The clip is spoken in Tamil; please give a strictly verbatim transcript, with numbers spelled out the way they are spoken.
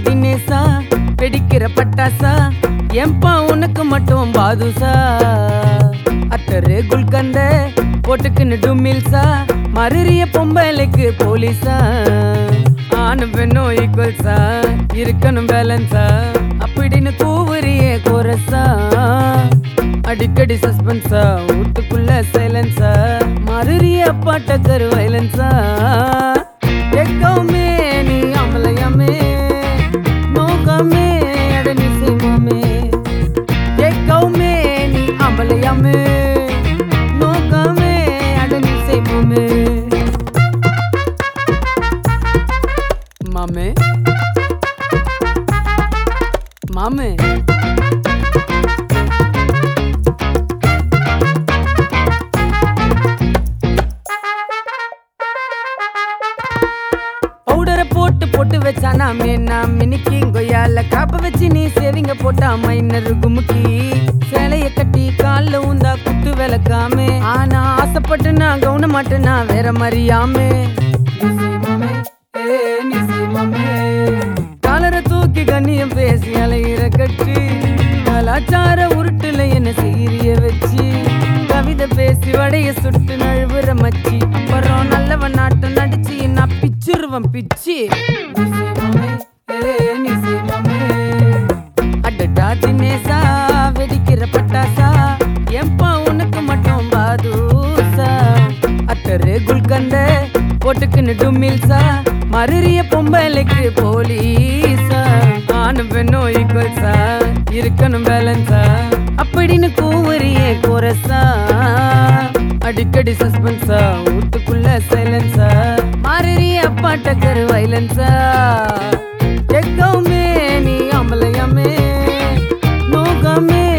தினேசா வெடிக்கிற பட்டாசா எம்பா உனக்கு மட்டும் பாதுசா அத்தரு குல்கந்த போட்டுக்குன்னு டுமில்சா மறுறிய பொம்பளைக்கு போலீஸா ஆணு பெண்ணும் ஈக்குவல்ஸா இருக்கணும் பேலன்ஸா அப்படின்னு கூவுறியே கோரஸா அடிக்கடி சஸ்பென்ஸா வீட்டுக்குள்ள சைலன்ஸா மறுறிய பாட்டக்கரு வைலன்ஸா கேட்கவுமே நீ அமலையாமே நோக்கமே அடனி செய்வோமே கேட்கவுமே நீ அமலையாமே நோக்கமே அடனி செய்வோமே மாமே மாமே பவுடரை போட்டு போட்டு வச்சானா மேனா மினிக்கி கொய்யால காப்ப வச்சு நீ சேவிங்க போட்டா மைனர் குமுக்கி சேலைய கட்டி கால்ல ஊந்தா குத்து விளக்காமே ஆனா ஆசைப்பட்டு நான் கவுன மாட்டேனா வேற மாதிரியாமே காலரை தூக்கி கண்ணியம் பேசி அலையிற கட்டி கலாச்சார உருட்டுல என்ன சீரிய வச்சு கவிதை பேசி வடைய சுட்டு நழுவுற மச்சி அப்புறம் நல்லவன் நாட்டம் நடிச்சு நான் பிச்சிருவன் பிச்சி அடடா தினேசா வெடிக்கிற பட்டாசா எம்பா உனக்கு மட்டும் பாதுசா அத்தரு குல்கந்த போட்டுக்குன்னு டுமில்சா மறுறிய பொம்பளைக்கு போலீஸா ஆணு பெண்ணும் ஈக்குவல்ஸா இருக்கணும் பேலன்ஸா அப்படின்னு கூவுறியே கோரஸா அடிக்கடி சஸ்பென்ஸா வீட்டுக்குள்ள சைலன்ஸா மாறிறிய பாட்டக்கரு வைலன்ஸா கேட்கவுமே நீ அமலையாமே நோக்கமே